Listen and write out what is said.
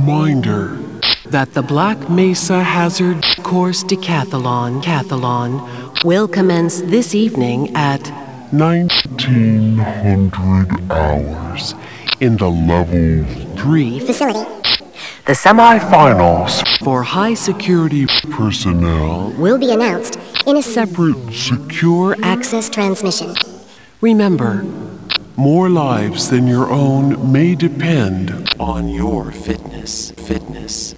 reminder that the Black Mesa Hazard Course Decathlon will commence this evening at 1900 hours in the Level 3 facility. The semifinals for high-security personnel Will be announced in a separate secure access transmission. Remember, more lives than your own may depend on your fitness.